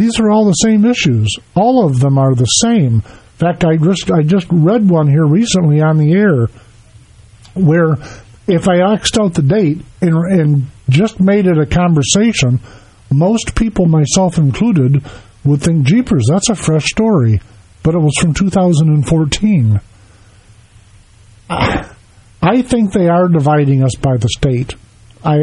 these are all the same issues. All of them are the same. In fact, I just read one here recently on the air where if I X'd out the date and just made it a conversation, most people, myself included, would think, jeepers, that's a fresh story. But it was from 2014. I think they are dividing us by the state. I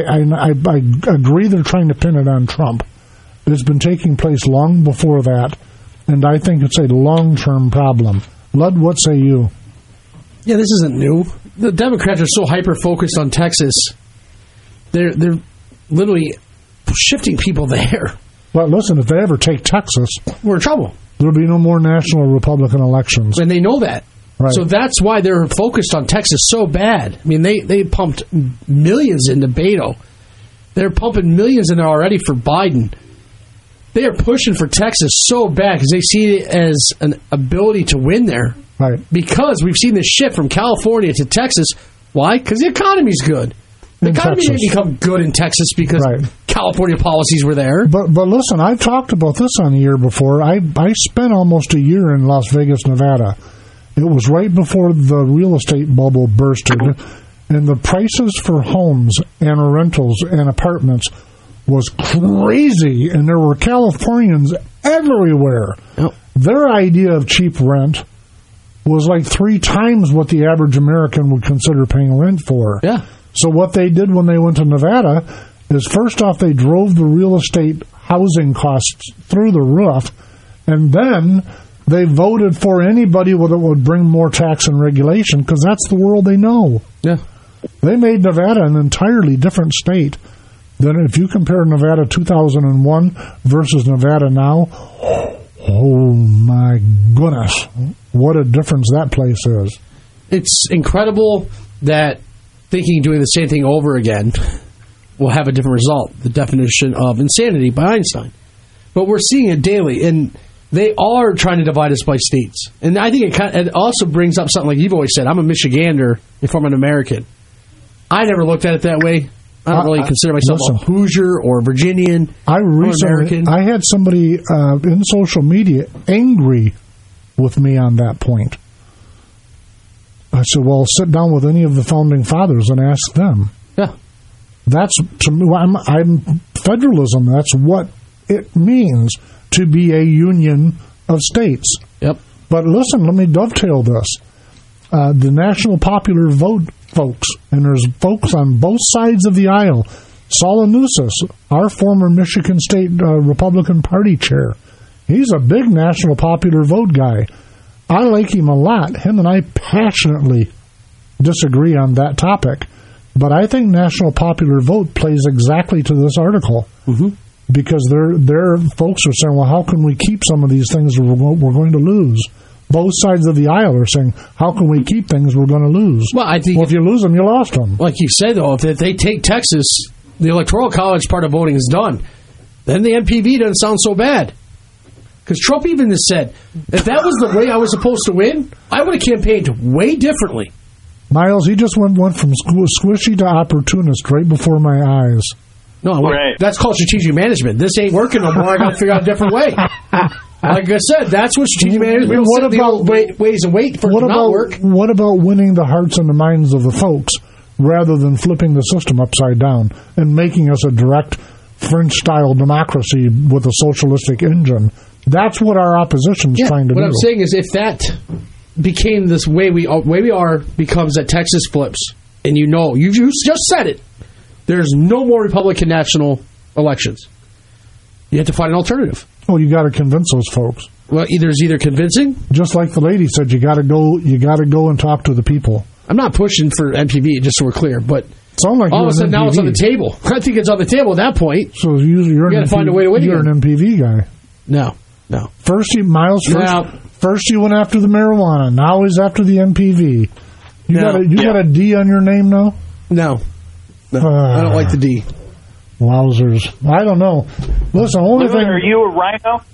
agree they're trying to pin it on Trump. It's been taking place long before that, and I think it's a long-term problem. Lud, what say you? Yeah, this isn't new. The Democrats are so hyper-focused on Texas. They're literally shifting people there. Well, listen, if they ever take Texas, we're in trouble. There'll be no more national Republican elections. And they know that. Right. So that's why they're focused on Texas so bad. I mean, they pumped millions into Beto. They're pumping millions in there already for Biden. They are pushing for Texas so bad because they see it as an ability to win there. Right. Because we've seen this shift from California to Texas. Why? Because the economy's good. The economy didn't become good in Texas because California policies were there. But listen, I've talked about this on the air before. I spent almost a year in Las Vegas, Nevada. It was right before the real estate bubble bursted, and the prices for homes and rentals and apartments was crazy, and there were Californians everywhere. Yep. Their idea of cheap rent was like 3 times what the average American would consider paying rent for. Yeah. So what they did when they went to Nevada is, first off, they drove the real estate housing costs through the roof, and then they voted for anybody that would bring more tax and regulation, because that's the world they know. Yeah. They made Nevada an entirely different state than if you compare Nevada 2001 versus Nevada now. Oh, my goodness. What a difference that place is. It's incredible that doing the same thing over again will have a different result. The definition of insanity by Einstein. But we're seeing it daily, and they are trying to divide us by states. And I think it also brings up something like you've always said. I'm a Michigander if I'm an American. I never looked at it that way. I don't really consider myself a Hoosier or Virginian or American. I had somebody in social media angry with me on that point. I said, well, sit down with any of the founding fathers and ask them. Yeah. That's, to me, I'm federalism. That's what it means to be a union of states. Yep. But listen, let me dovetail this. The National Popular Vote folks, and there's folks on both sides of the aisle. Saul Anousis, our former Michigan State Republican Party chair, he's a big National Popular Vote guy. I like him a lot. Him and I passionately disagree on that topic. But I think National Popular Vote plays exactly to this article. Mm-hmm. Because their folks are saying, well, how can we keep some of these things we're going to lose? Both sides of the aisle are saying, how can we keep things we're going to lose? Well, I think if you lose them, you lost them. Like you said, though, if they take Texas, the Electoral College part of voting is done. Then the MPV doesn't sound so bad. Because Trump even has said, if that was the way I was supposed to win, I would have campaigned way differently. Miles, he just went from squishy to opportunist right before my eyes. No, that's called strategic management. This ain't working no more. I got to figure out a different way. Like I said, that's what strategic management is. Ways and wait for it to not work. What about winning the hearts and the minds of the folks rather than flipping the system upside down and making us a direct French-style democracy with a socialistic engine? That's what our opposition is trying to do. What I'm saying is, if that became this way we are, becomes that Texas flips, and you just said it, there's no more Republican national elections. You have to find an alternative. Oh, you got to convince those folks. Well, there's either convincing, just like the lady said, you got to go and talk to the people. I'm not pushing for MPV, just so we're clear, but all of a sudden now it's on the table. I think it's on the table at that point. So you got to find a way to win. You're an MPV guy. No. First you went after the marijuana. Now he's after the MPV. You got a D on your name now? No. I don't like the D. Wowzers. I don't know. Listen, are you a rhino?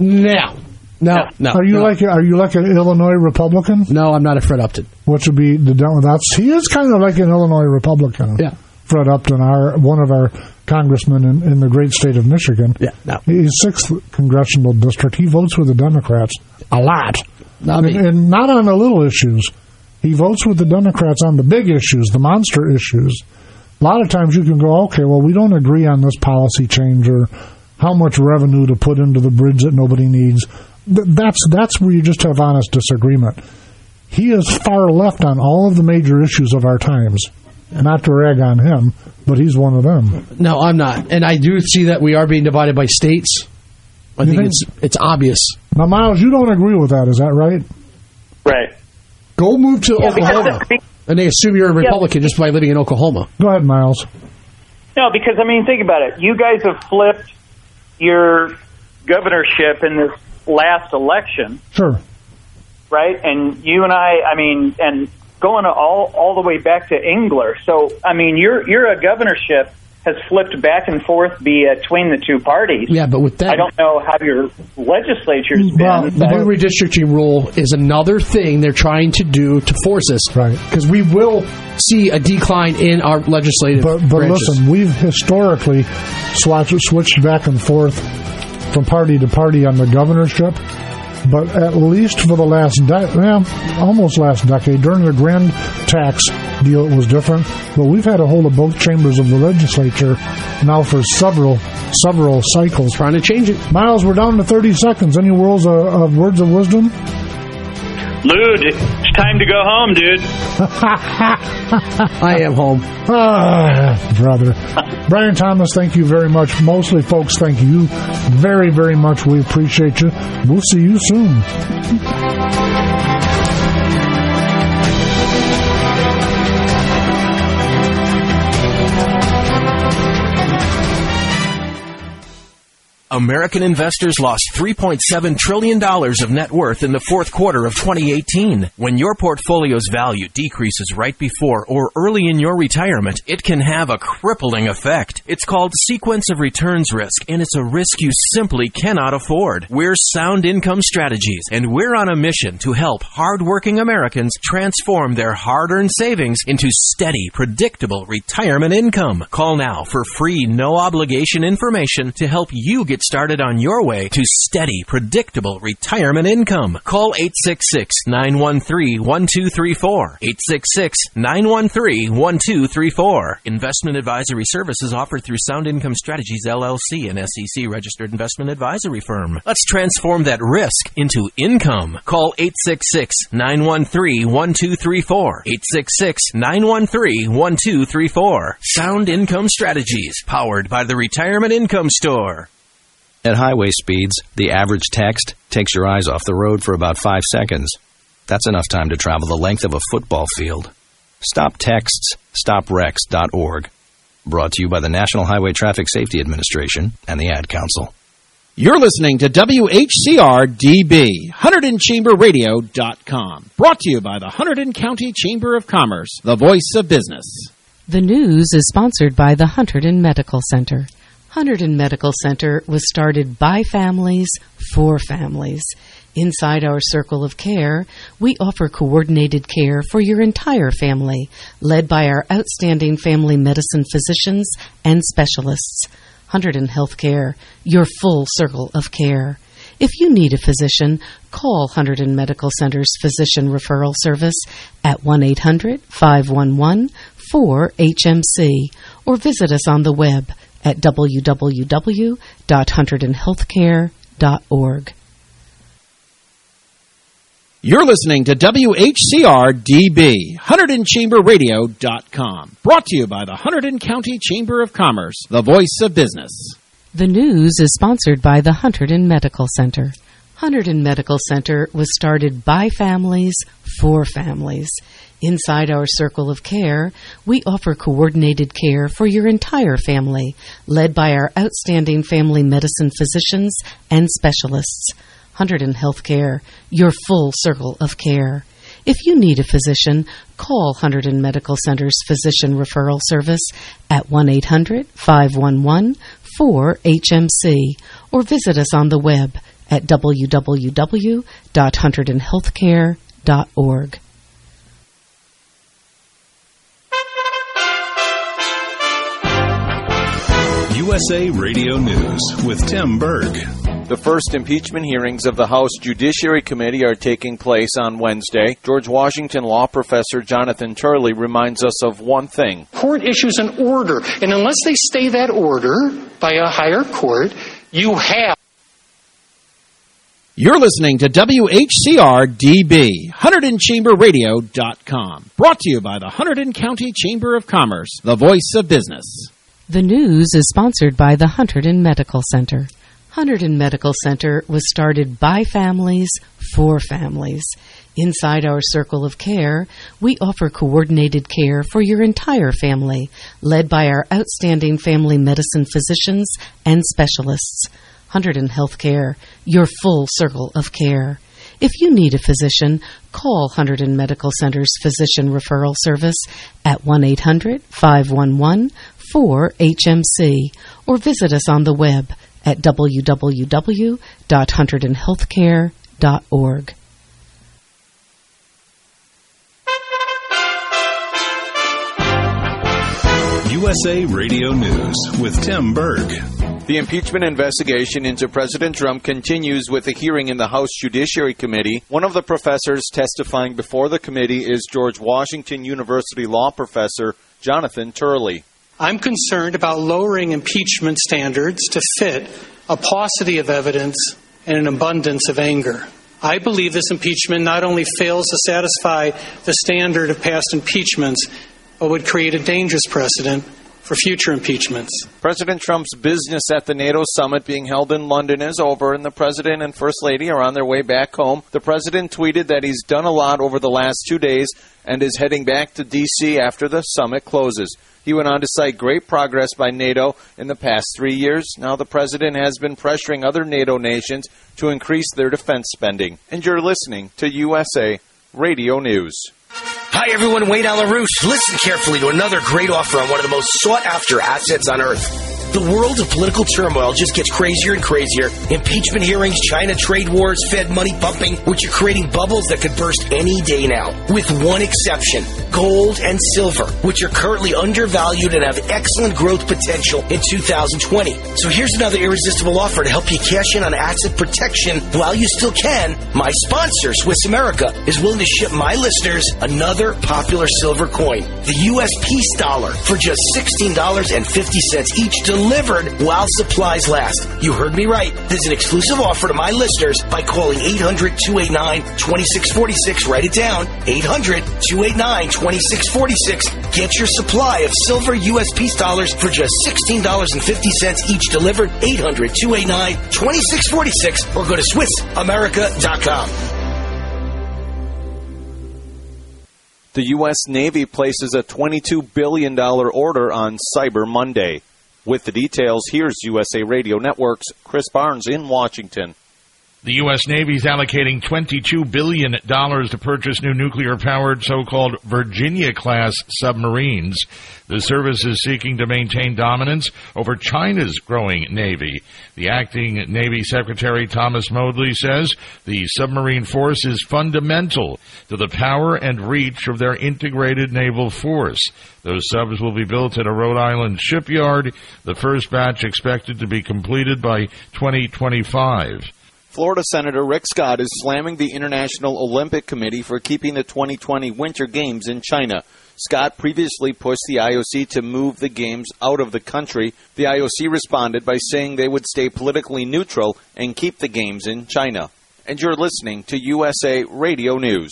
No. Are you like an Illinois Republican? No, I'm not a Fred Upton. What should be he is kind of like an Illinois Republican. Yeah. Fred Upton, one of our congressman in the great state of Michigan. Yeah, no. He's 6th congressional district. He votes with the Democrats a lot. And not on the little issues. He votes with the Democrats on the big issues, the monster issues. A lot of times you can go, okay, well, we don't agree on this policy change or how much revenue to put into the bridge that nobody needs. That's where you just have honest disagreement. He is far left on all of the major issues of our times. Not to rag on him, but he's one of them. No, I'm not. And I do see that we are being divided by states. I think it's obvious. Now, Miles, you don't agree with that, is that right? Right. Go move to Oklahoma. And they assume you're a Republican just by living in Oklahoma. Go ahead, Miles. No, because, I mean, think about it. You guys have flipped your governorship in this last election. Sure. Right? And you and I mean, and going all the way back to Engler. So, I mean, your governorship has flipped back and forth between the two parties. Yeah, but with that, I don't know how your legislature's been. The new redistricting rule is another thing they're trying to do to force us. Right. Because we will see a decline in our legislative But branches. Listen, we've historically switched back and forth from party to party on the governorship. But at least for the almost last decade, during the grand tax deal, it was different. But we've had a hold of both chambers of the legislature now for several cycles. Trying to change it. Miles, we're down to 30 seconds. Any words of wisdom? Lude, it's time to go home, dude. I am home. Brother. Brian Thomas, thank you very much. Mostly, folks, thank you very, very much. We appreciate you. We'll see you soon. American investors lost $3.7 trillion of net worth in the fourth quarter of 2018. When your portfolio's value decreases right before or early in your retirement, it can have a crippling effect. It's called sequence of returns risk, and it's a risk you simply cannot afford. We're Sound Income Strategies, and we're on a mission to help hardworking Americans transform their hard-earned savings into steady, predictable retirement income. Call now for free, no-obligation information to help you get started on your way to steady, predictable retirement income. Call 866-913-1234. 866-913-1234. Investment advisory services offered through Sound Income Strategies, LLC, an SEC-registered investment advisory firm. Let's transform that risk into income. Call 866-913-1234. 866-913-1234. Sound Income Strategies, powered by the Retirement Income Store. At highway speeds, the average text takes your eyes off the road for about 5 seconds. That's enough time to travel the length of a football field. Stop texts, stopwrecks.org. Brought to you by the National Highway Traffic Safety Administration and the Ad Council. You're listening to WHCR-DB, HunterdonChamberRadio.com. Brought to you by the Hunterdon County Chamber of Commerce, the voice of business. The news is sponsored by the Hunterdon Medical Center. Hunterdon Medical Center was started by families for families. Inside our circle of care, we offer coordinated care for your entire family, led by our outstanding family medicine physicians and specialists. Hunterdon Healthcare, your full circle of care. If you need a physician, call Hunterdon Medical Center's Physician Referral Service at 1-800-511-4HMC or visit us on the web at www.hunterdonhealthcare.org. You're listening to WHCR-DB, HunterdonChamberRadio.com. Brought to you by the Hunterdon County Chamber of Commerce, the voice of business. The news is sponsored by the Hunterdon Medical Center. Hunterdon Medical Center was started by families for families. Inside our circle of care, we offer coordinated care for your entire family, led by our outstanding family medicine physicians and specialists. Hunterdon Healthcare, your full circle of care. If you need a physician, call Hunterdon Medical Center's Physician Referral Service at 1-800-511-4HMC or visit us on the web at www.hunterdonhealthcare.org. USA Radio News with Tim Berg. The first impeachment hearings of the House Judiciary Committee are taking place on Wednesday. George Washington law professor Jonathan Turley reminds us of one thing. Court issues an order, and unless they stay that order by a higher court, you have. You're listening to WHCR-DB, HunterdonChamberRadio.com. Brought to you by the Hunterdon County Chamber of Commerce, the voice of business. The news is sponsored by the Hunterdon Medical Center. Hunterdon Medical Center was started by families for families. Inside our circle of care, we offer coordinated care for your entire family, led by our outstanding family medicine physicians and specialists. Hunterdon Healthcare, your full circle of care. If you need a physician, call Hunterdon Medical Center's Physician Referral Service at 1-800-511-4HMC or visit us on the web at www.hunterdonhealthcare.org. USA Radio News with Tim Berg. The impeachment investigation into President Trump continues with a hearing in the House Judiciary Committee. One of the professors testifying before the committee is George Washington University law professor Jonathan Turley. I'm concerned about lowering impeachment standards to fit a paucity of evidence and an abundance of anger. I believe this impeachment not only fails to satisfy the standard of past impeachments, but would create a dangerous precedent for future impeachments. President Trump's business at the NATO summit being held in London is over, and the President and First Lady are on their way back home. The President tweeted that he's done a lot over the last 2 days and is heading back to D.C. after the summit closes. He went on to cite great progress by NATO in the past 3 years. Now the President has been pressuring other NATO nations to increase their defense spending. And you're listening to USA Radio News. Hi, everyone. Wade Alarouche. Listen carefully to another great offer on one of the most sought-after assets on Earth. The world of political turmoil just gets crazier and crazier. Impeachment hearings, China trade wars, Fed money pumping, which are creating bubbles that could burst any day now. With one exception, gold and silver, which are currently undervalued and have excellent growth potential in 2020. So here's another irresistible offer to help you cash in on asset protection while you still can. My sponsor, Swiss America, is willing to ship my listeners another popular silver coin, the U.S. Peace Dollar, for just $16.50 each, delivered while supplies last. You heard me right. There's an exclusive offer to my listeners by calling 800-289-2646. Write it down. 800-289-2646. Get your supply of silver U.S. Peace Dollars for just $16.50 each, delivered. 800-289-2646 or go to SwissAmerica.com. The U.S. Navy places a $22 billion order on Cyber Monday. With the details, here's USA Radio Network's Chris Barnes in Washington. The U.S. Navy is allocating $22 billion to purchase new nuclear-powered so-called Virginia-class submarines. The service is seeking to maintain dominance over China's growing Navy. The acting Navy Secretary Thomas Modly says the submarine force is fundamental to the power and reach of their integrated naval force. Those subs will be built at a Rhode Island shipyard, the first batch expected to be completed by 2025. Florida Senator Rick Scott is slamming the International Olympic Committee for keeping the 2020 Winter Games in China. Scott previously pushed the IOC to move the Games out of the country. The IOC responded by saying they would stay politically neutral and keep the Games in China. And you're listening to USA Radio News.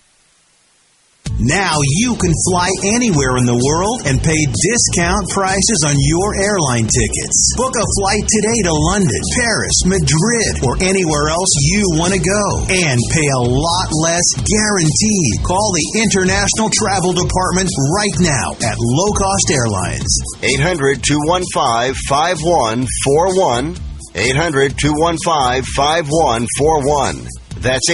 Now you can fly anywhere in the world and pay discount prices on your airline tickets. Book a flight today to London, Paris, Madrid, or anywhere else you want to go. And pay a lot less guaranteed. Call the International Travel Department right now at Low Cost Airlines. 800-215-5141. 800-215-5141. That's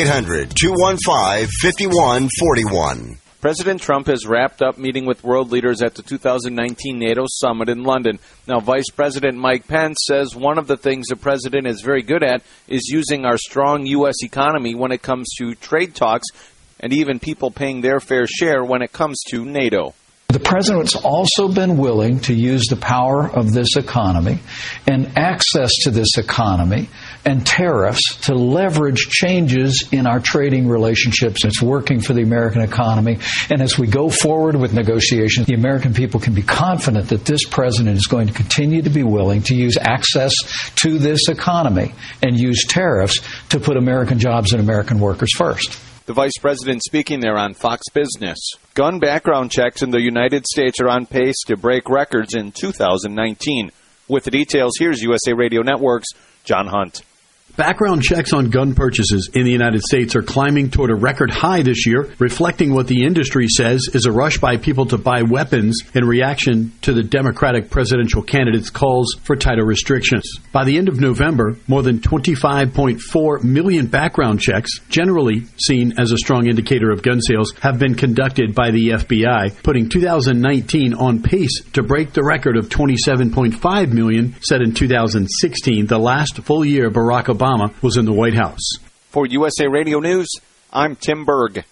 800-215-5141. President Trump has wrapped up meeting with world leaders at the 2019 NATO summit in London. Now, Vice President Mike Pence says one of the things the president is very good at is using our strong U.S. economy when it comes to trade talks and even people paying their fair share when it comes to NATO. The president's also been willing to use the power of this economy and access to this economy and tariffs to leverage changes in our trading relationships. It's working for the American economy. And as we go forward with negotiations, the American people can be confident that this president is going to continue to be willing to use access to this economy and use tariffs to put American jobs and American workers first. The vice president speaking there on Fox Business. Gun background checks in the United States are on pace to break records in 2019. With the details, here's USA Radio Network's John Hunt. Background checks on gun purchases in the United States are climbing toward a record high this year, reflecting what the industry says is a rush by people to buy weapons in reaction to the Democratic presidential candidate's calls for tighter restrictions. By the end of November, more than 25.4 million background checks, generally seen as a strong indicator of gun sales, have been conducted by the FBI, putting 2019 on pace to break the record of 27.5 million set in 2016, the last full year Barack Obama was in the White House. For USA Radio News, I'm Tim Berg.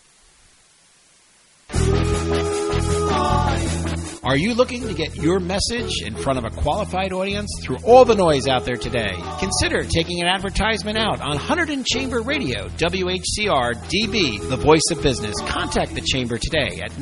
Are you looking to get your message in front of a qualified audience through all the noise out there today? Consider taking an advertisement out on Hunterdon Chamber Radio, WHCR DB, the voice of business. Contact the Chamber today at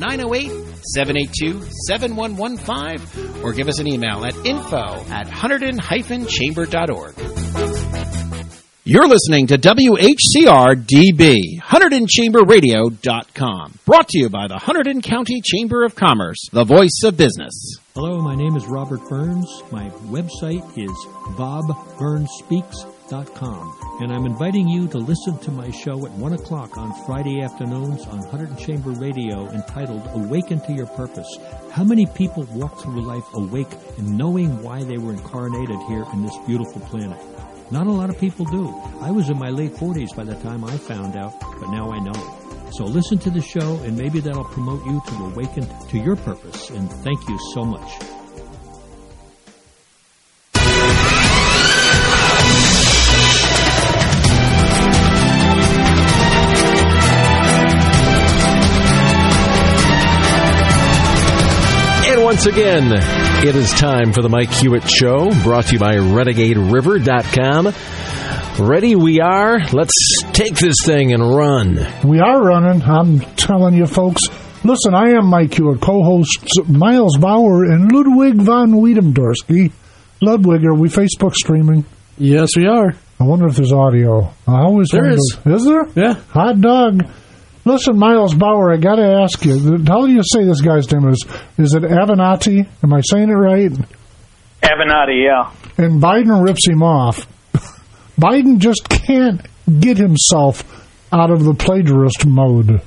908-782-7115 or give us an email at info@hunterdon-chamber.org. You're listening to WHCR DB, HunterdonChamberRadio.com. Brought to you by the Hunterdon County Chamber of Commerce, the voice of business. Hello, my name is Robert Burns. My website is BobBurnsSpeaks.com. And I'm inviting you to listen to my show at 1 o'clock on Friday afternoons on Hunterdon Chamber Radio entitled Awaken to Your Purpose. How many people walk through life awake and knowing why they were incarnated here in this beautiful planet? Not a lot of people do. I was in my late 40s by the time I found out, but now I know. So listen to the show, and maybe that'll promote you to awaken to your purpose. And thank you so much. And once again, it is time for the Mike Hewitt Show, brought to you by RenegadeRiver.com. Ready we are. Let's take this thing and run. We are running. I'm telling you, folks. Listen, I am Mike Hewitt, co-hosts Miles Bauer and Ludwig von Wiedemdorski. Ludwig, are we Facebook streaming? Yes, we are. I wonder if there's audio. I always there wonder. Is there? Yeah. Hot dog. Listen, Miles Bauer, I got to ask you, how do you say this guy's name is? Is it Avenatti? Am I saying it right? Avenatti, yeah. And Biden rips him off. Biden just can't get himself out of the plagiarist mode.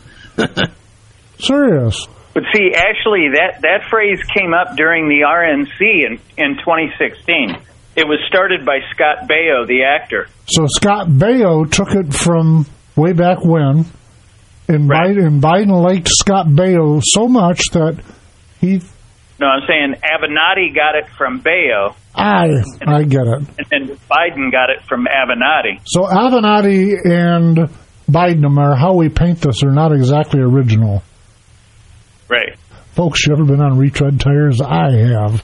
Serious. But see, actually, that phrase came up during the RNC in 2016. It was started by Scott Baio, the actor. So Scott Baio took it from way back when, and, right. Biden liked Scott Baio so much that he... No, I'm saying Avenatti got it from Baio. I get it. And Biden got it from Avenatti. So Avenatti and Biden, no matter how we paint this, are not exactly original. Right. Folks, you ever been on retread tires? I have.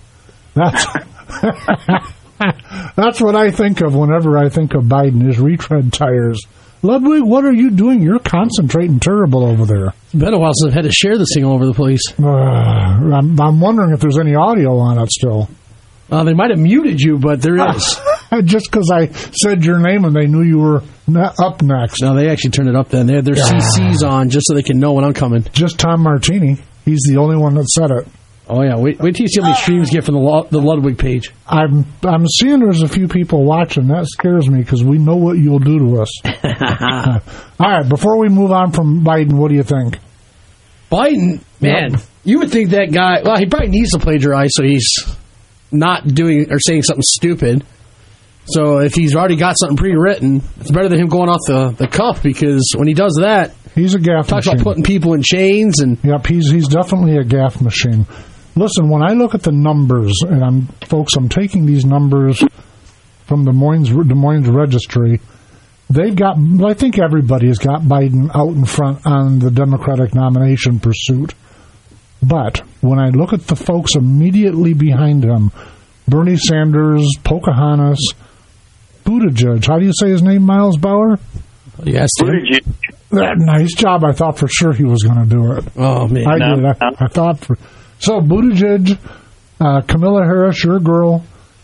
That's what I think of whenever I think of Biden, is retread tires. Ludwig, what are you doing? You're concentrating terrible over there. It's been a while since I've had to share this thing all over the place. I'm wondering if there's any audio on it still. They might have muted you, but there is. Just because I said your name and they knew you were up next. No, they actually turned it up then. They had their CCs on just so they can know when I'm coming. Just Tom Martini. He's the only one that said it. Oh, yeah. Wait till you see how many streams get from the Ludwig page. I'm seeing there's a few people watching. That scares me because we know what you'll do to us. All right, before we move on from Biden, what do you think? Biden? Man, you would think that guy... Well, he probably needs to plagiarize so he's not doing or saying something stupid. So if he's already got something pre-written, it's better than him going off the cuff, because when he does that... He's a gaff machine. Talks about putting people in chains and... Yep, he's definitely a gaff machine. Listen, when I look at the numbers, and I'm taking these numbers from Des Moines Registry, they've got, I think everybody has got Biden out in front on the Democratic nomination pursuit. But when I look at the folks immediately behind him, Bernie Sanders, Pocahontas, Buttigieg, how do you say his name, Miles Bauer? Yes, Buttigieg. Nice job. I thought for sure he was going to do it. Oh, man. I did. I thought for... So, Buttigieg, Kamala Harris, your girl,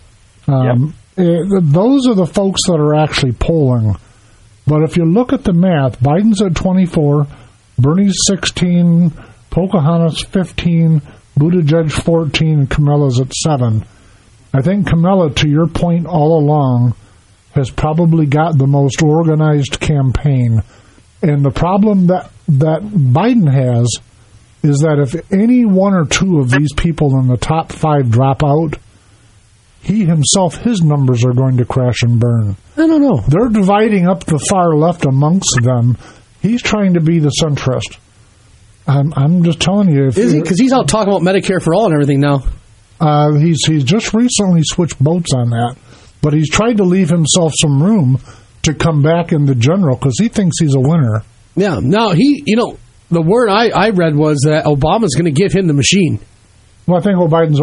those are the folks that are actually polling. But if you look at the math, Biden's at 24, Bernie's 16, Pocahontas 15, Buttigieg 14, and Kamala's at 7. I think Kamala, to your point all along, has probably got the most organized campaign. And the problem that Biden has is that if any one or two of these people in the top 5 drop out, he himself, his numbers are going to crash and burn. I don't know. They're dividing up the far left amongst them. He's trying to be the centrist. I'm just telling you. Is he? Because he's out talking about Medicare for all and everything now. He's just recently switched boats on that. But he's tried to leave himself some room to come back in the general because he thinks he's a winner. Yeah. Now, the word I read was that Obama's going to give him the machine. Well, I think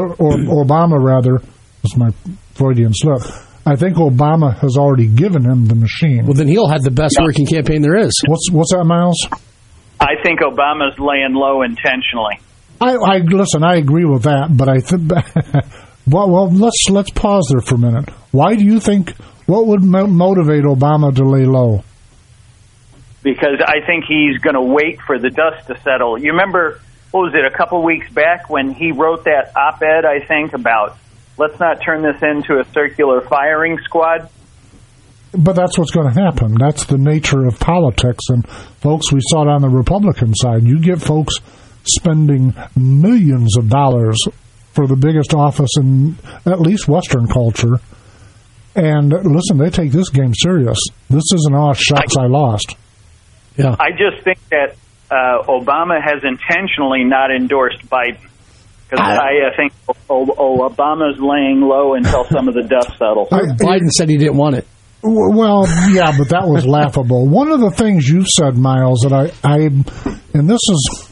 Obama, rather, that's my Freudian slip. I think Obama has already given him the machine. Well, then he'll have the best working campaign there is. What's that, Miles? I think Obama's laying low intentionally. Listen, I agree with that, but I think... well, let's pause there for a minute. Why do you think... What would motivate Obama to lay low? Because I think he's going to wait for the dust to settle. You remember, what was it, a couple weeks back when he wrote that op-ed, I think, about let's not turn this into a circular firing squad? But that's what's going to happen. That's the nature of politics. And, folks, we saw it on the Republican side. You get folks spending millions of dollars for the biggest office in at least Western culture. And listen, they take this game serious. This isn't, oh, shucks, I lost. Yeah. I just think that Obama has intentionally not endorsed Biden. Because I think Obama's laying low until some of the dust settles. Biden said he didn't want it. Well, yeah, but that was laughable. One of the things you said, Miles, that and this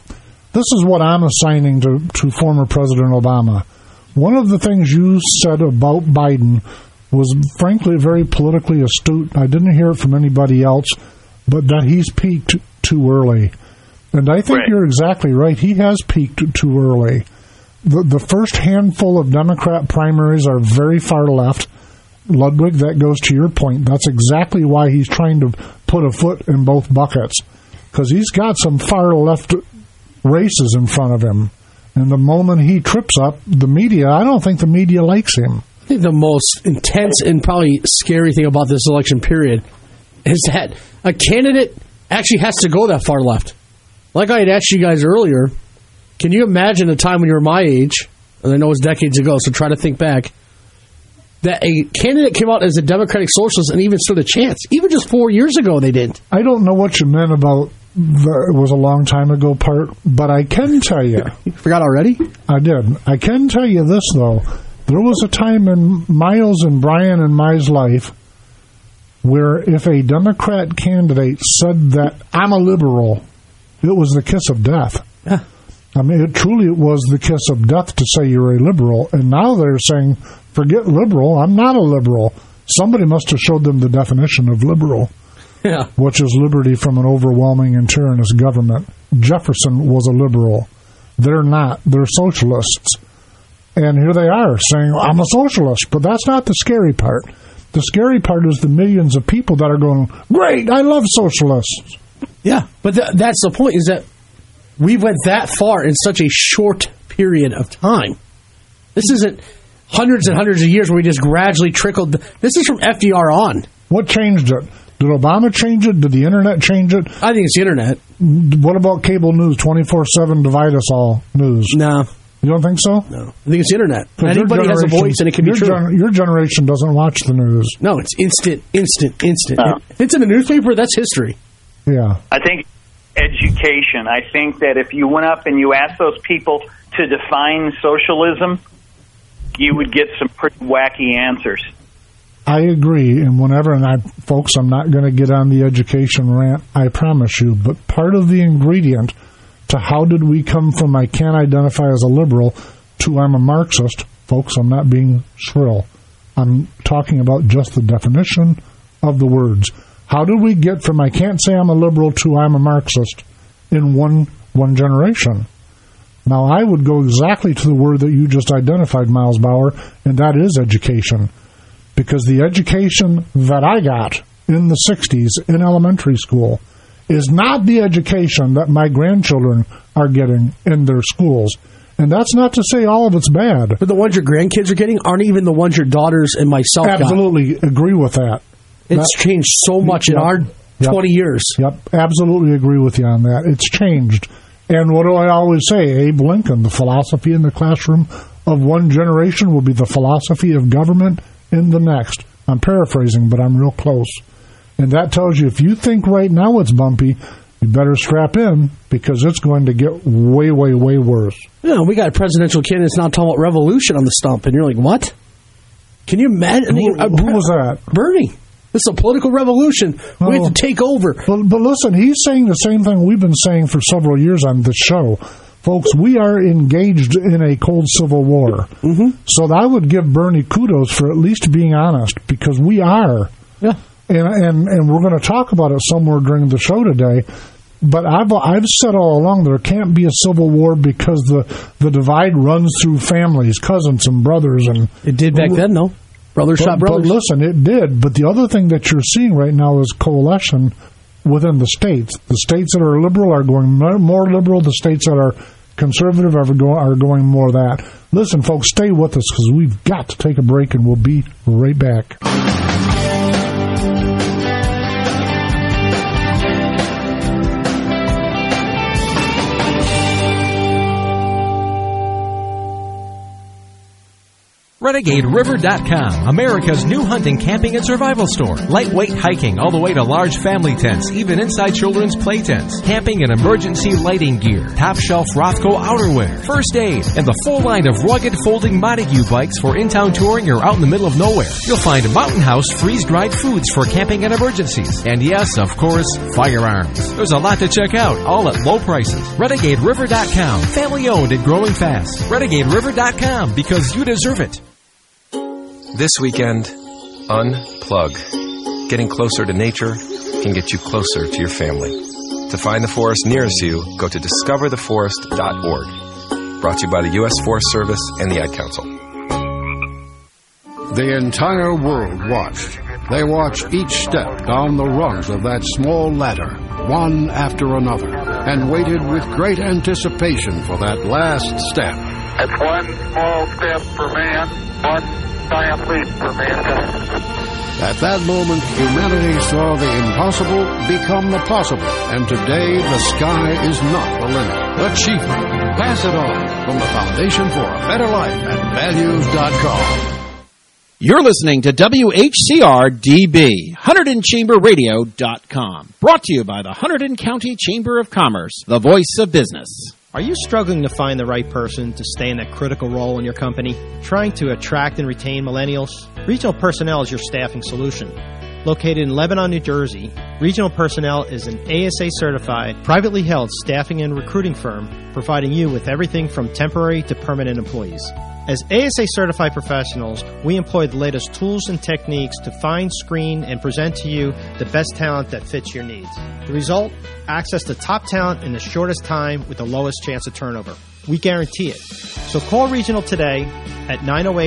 is what I'm assigning to former President Obama. One of the things you said about Biden was frankly very politically astute. I didn't hear it from anybody else, but that he's peaked too early. And I think you're exactly right. He has peaked too early. The first handful of Democrat primaries are very far left. Ludwig, that goes to your point. That's exactly why he's trying to put a foot in both buckets, because he's got some far left races in front of him. And the moment he trips up, the media, I don't think the media likes him. I think the most intense and probably scary thing about this election period is that a candidate actually has to go that far left. Like I had asked you guys earlier, can you imagine a time when you were my age, and I know it was decades ago, so try to think back, that a candidate came out as a Democratic Socialist and even stood a chance? Even just 4 years ago, they didn't. I don't know what you meant about it was a long time ago part, but I can tell you. You forgot already? I did. I can tell you this, though. There was a time in Miles and Brian and my life where if a Democrat candidate said that I'm a liberal, it was the kiss of death. Yeah. I mean, it truly was the kiss of death to say you're a liberal. And now they're saying, forget liberal, I'm not a liberal. Somebody must have showed them the definition of liberal, which is liberty from an overwhelming and tyrannous government. Jefferson was a liberal. They're not. They're socialists. And here they are saying, I'm a socialist. But that's not the scary part. The scary part is the millions of people that are going, great, I love socialists. Yeah, but that's the point, is that we went that far in such a short period of time. This isn't hundreds and hundreds of years where we just gradually trickled. This is from FDR on. What changed it? Did Obama change it? Did the internet change it? I think it's the internet. What about cable news, 24/7 divide us all news? No. You don't think so? No. I think it's the internet. Anybody has a voice and it can be true. Your generation doesn't watch the news. No, it's instant. If it's in the newspaper, that's history. Yeah. I think education. I think that if you went up and you asked those people to define socialism, you would get some pretty wacky answers. I agree, and folks, I'm not going to get on the education rant, I promise you, but part of the ingredient to how did we come from I can't identify as a liberal to I'm a Marxist. Folks, I'm not being shrill. I'm talking about just the definition of the words. How did we get from I can't say I'm a liberal to I'm a Marxist in one generation? Now, I would go exactly to the word that you just identified, Miles Bauer, and that is education. Because the education that I got in the 60s in elementary school is not the education that my grandchildren are getting in their schools. And that's not to say all of it's bad. But the ones your grandkids are getting aren't even the ones your daughters and myself got. Absolutely agree with that. It's changed so much in our 20 years. Yep, absolutely agree with you on that. It's changed. And what do I always say? Abe Lincoln, the philosophy in the classroom of one generation will be the philosophy of government in the next. I'm paraphrasing, but I'm real close. And that tells you if you think right now it's bumpy, you better strap in because it's going to get way, way, way worse. Yeah, we got presidential candidates now talking about revolution on the stump, and you're like, what? Can you imagine? Who was that? Bernie. This is a political revolution. We have to take over. But listen, he's saying the same thing we've been saying for several years on this show. Folks, we are engaged in a cold civil war. Mm-hmm. So I would give Bernie kudos for at least being honest, because we are. Yeah. And we're going to talk about it somewhere during the show today. But I've said all along there can't be a civil war because the divide runs through families, cousins and brothers. And it did back then, though. Brothers shot brothers. But listen, it did. But the other thing that you're seeing right now is coalition within the states. The states that are liberal are going more liberal. The states that are conservative are going more that. Listen, folks, stay with us because we've got to take a break, and we'll be right back. RenegadeRiver.com, America's new hunting, camping, and survival store. Lightweight hiking all the way to large family tents, even inside children's play tents. Camping and emergency lighting gear. Top shelf Rothco outerwear. First aid. And the full line of rugged folding Montague bikes for in-town touring or out in the middle of nowhere. You'll find Mountain House freeze-dried foods for camping and emergencies. And yes, of course, firearms. There's a lot to check out, all at low prices. RenegadeRiver.com. Family owned and growing fast. RenegadeRiver.com, because you deserve it. This weekend, unplug. Getting closer to nature can get you closer to your family. To find the forest nearest you, go to discovertheforest.org. Brought to you by the U.S. Forest Service and the Ad Council. The entire world watched. They watched each step down the rungs of that small ladder, one after another, and waited with great anticipation for that last step. It's one small step for man, one giant leap for mankind. At that moment, humanity saw the impossible become the possible, and today the sky is not the limit. Achievement. Pass it on from the Foundation for a Better Life at values.com. You're listening to WHCR-DB, HunterdonChamberRadio.com. Brought to you by the Hunterdon County Chamber of Commerce, the voice of business. Are you struggling to find the right person to stay in that critical role in your company? Trying to attract and retain millennials? Regional Personnel is your staffing solution. Located in Lebanon, New Jersey, Regional Personnel is an ASA-certified, privately held staffing and recruiting firm providing you with everything from temporary to permanent employees. As ASA-certified professionals, we employ the latest tools and techniques to find, screen, and present to you the best talent that fits your needs. The result? Access to top talent in the shortest time with the lowest chance of turnover. We guarantee it. So call Regional today at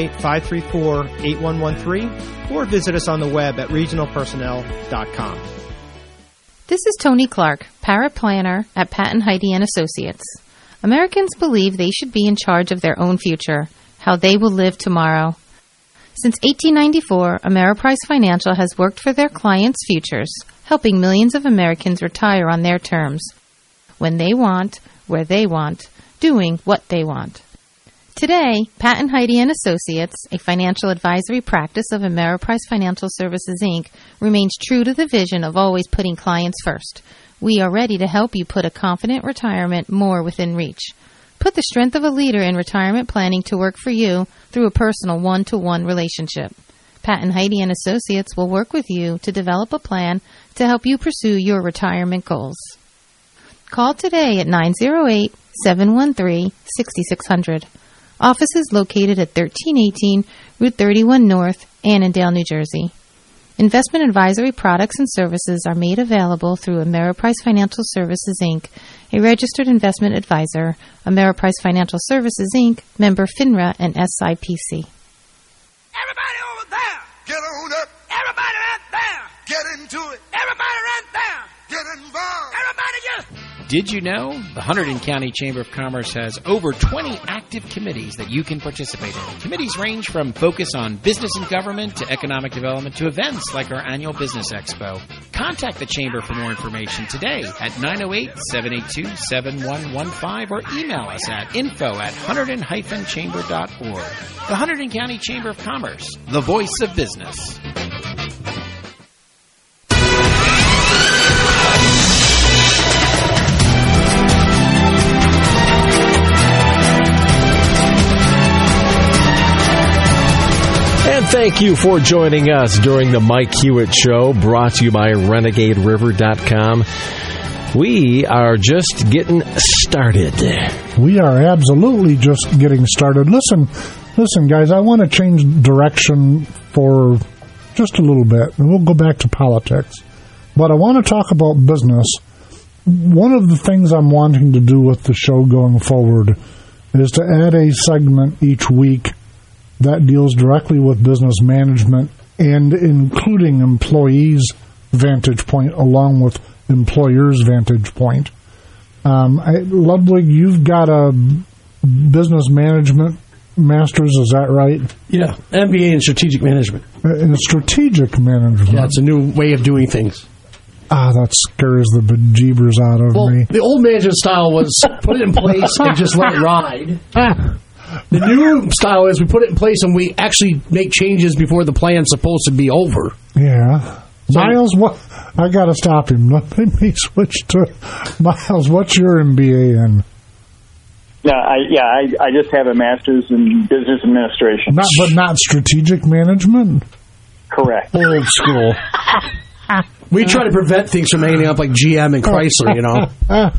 908-534-8113 or visit us on the web at regionalpersonnel.com. This is Tony Clark, paraplanner at Patton Heidi & Associates. Americans believe they should be in charge of their own future, how they will live tomorrow. Since 1894, Ameriprise Financial has worked for their clients' futures, helping millions of Americans retire on their terms, when they want, where they want, doing what they want. Today, Patton Heidi & Associates, a financial advisory practice of Ameriprise Financial Services, Inc., remains true to the vision of always putting clients first. We are ready to help you put a confident retirement more within reach. Put the strength of a leader in retirement planning to work for you through a personal one-to-one relationship. Patton Heidi & Associates will work with you to develop a plan to help you pursue your retirement goals. Call today at 908-713-6600. Offices located at 1318 Route 31 North, Annandale, New Jersey. Investment advisory products and services are made available through Ameriprise Financial Services, Inc., a registered investment advisor. Ameriprise Financial Services, Inc., member FINRA and SIPC. Get on up. Everybody right there. Get into it. Everybody right there. Get involved. Everybody just... Did you know the Hunterdon County Chamber of Commerce has over 20 active committees that you can participate in? Committees range from focus on business and government to economic development to events like our annual Business Expo. Contact the Chamber for more information today at 908-782-7115 or email us at info@hunterdon-chamber.org. The Hunterdon County Chamber of Commerce, the voice of business. And thank you for joining us during the Mike Hewitt Show, brought to you by RenegadeRiver.com. We are just getting started. We are absolutely just getting started. Listen, guys, I want to change direction for just a little bit, and we'll go back to politics. But I want to talk about business. One of the things I'm wanting to do with the show going forward is to add a segment each week that deals directly with business management and including employees' vantage point along with employers' vantage point. Ludwig, you've got a business management master's, is that right? Yeah, MBA in strategic management. In strategic management. Yeah, it's a new way of doing things. That scares the bejeebers out of me. The old management style was put it in place and just let it ride. The new style is we put it in place and we actually make changes before the plan's supposed to be over. Yeah. Miles, what? I got to stop him. Let me switch to Miles. What's your MBA in? I just have a master's in business administration. But not strategic management? Correct. Old school. We try to prevent things from hanging up like GM and Chrysler, you know.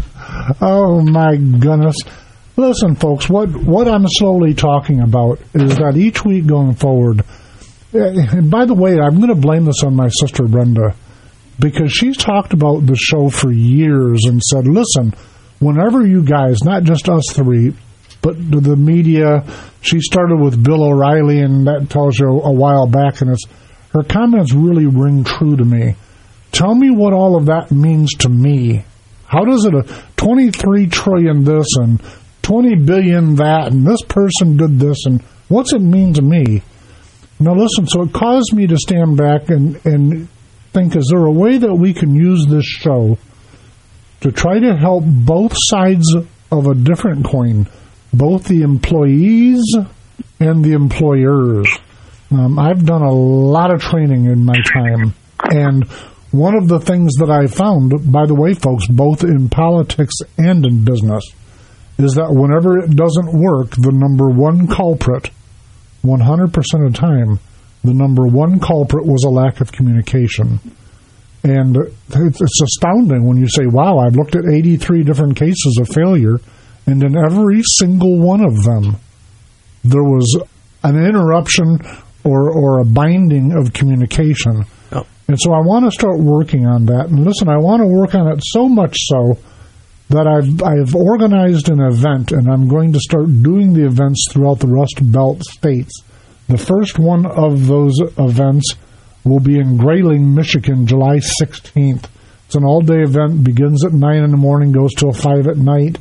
Oh, my goodness. Listen, folks, what I'm slowly talking about is that each week going forward, and by the way, I'm going to blame this on my sister Brenda, because she's talked about the show for years and said, listen, whenever you guys, not just us three, but the media, she started with Bill O'Reilly, and that tells you a while back, and her comments really ring true to me. Tell me what all of that means to me. How does it, 23 trillion this and 20 billion that, and this person did this, and what's it mean to me? Now listen, so it caused me to stand back and think, is there a way that we can use this show to try to help both sides of a different coin, both the employees and the employers? I've done a lot of training in my time, and one of the things that I found, by the way, folks, both in politics and in business, is that whenever it doesn't work, the number one culprit, 100% of the time, the number one culprit was a lack of communication. And it's astounding when you say, wow, I've looked at 83 different cases of failure, and in every single one of them, there was an interruption or a binding of communication. Oh. And so I want to start working on that. And listen, I want to work on it so much so that I've organized an event, and I'm going to start doing the events throughout the Rust Belt states. The first one of those events will be in Grayling, Michigan, July 16th. It's an all-day event, begins at 9 in the morning, goes till 5 at night.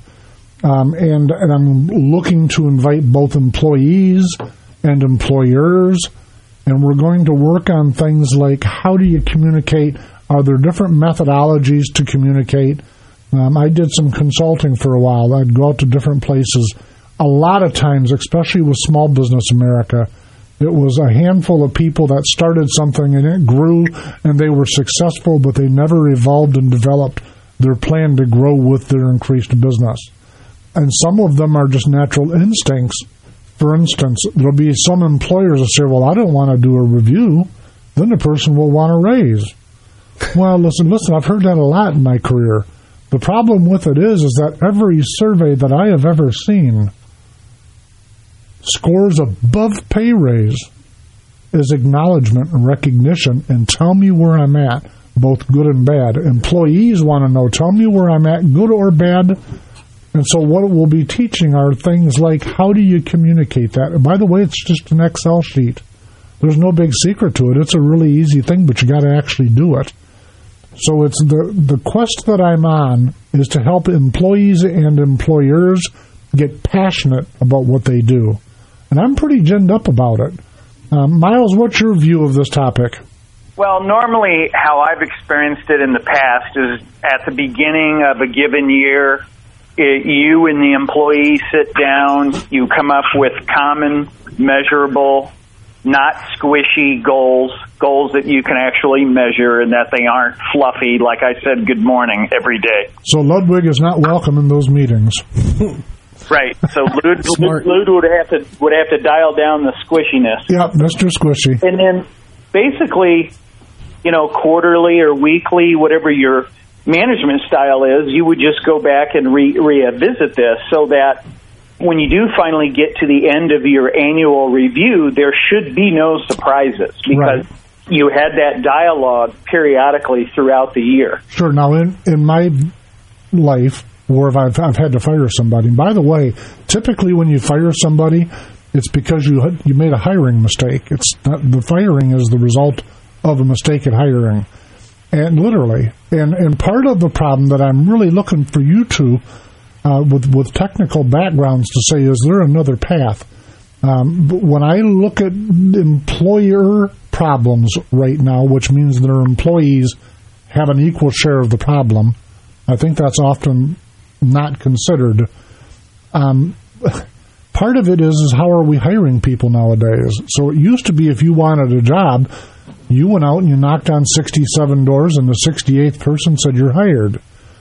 And I'm looking to invite both employees and employers, and we're going to work on things like how do you communicate? Are there different methodologies to communicate? I did some consulting for a while. I'd go out to different places. A lot of times, especially with Small Business America, it was a handful of people that started something and it grew and they were successful, but they never evolved and developed their plan to grow with their increased business. And some of them are just natural instincts. For instance, there'll be some employers that say, well, I don't want to do a review. Then the person will want to raise. Well, listen, I've heard that a lot in my career. The problem with it is that every survey that I have ever seen scores above pay raise is acknowledgement and recognition and tell me where I'm at, both good and bad. Employees want to know, tell me where I'm at, good or bad. And so what we'll be teaching are things like, how do you communicate that? And by the way, it's just an Excel sheet. There's no big secret to it. It's a really easy thing, but you got to actually do it. So it's the quest that I'm on is to help employees and employers get passionate about what they do. And I'm pretty ginned up about it. Miles, what's your view of this topic? Well, normally how I've experienced it in the past is at the beginning of a given year, you and the employee sit down, you come up with common, measurable, not squishy goals that you can actually measure and that they aren't fluffy, like I said, good morning every day. So Ludwig is not welcome in those meetings. Right. So Lud would have to dial down the squishiness. Yeah, Mr. Squishy. And then basically, quarterly or weekly, whatever your management style is, you would just go back and revisit this so that when you do finally get to the end of your annual review, there should be no surprises because you had that dialogue periodically throughout the year. Sure. Now, in my life, or if I've had to fire somebody, and by the way, typically when you fire somebody, it's because you made a hiring mistake. It's not, the firing is the result of a mistake at hiring, and literally. And part of the problem that I'm really looking for you to, with technical backgrounds, to say, is there another path? But when I look at employer problems right now, which means their employees have an equal share of the problem, I think that's often not considered. Part of it is how are we hiring people nowadays? So it used to be if you wanted a job, you went out and you knocked on 67 doors and the 68th person said you're hired.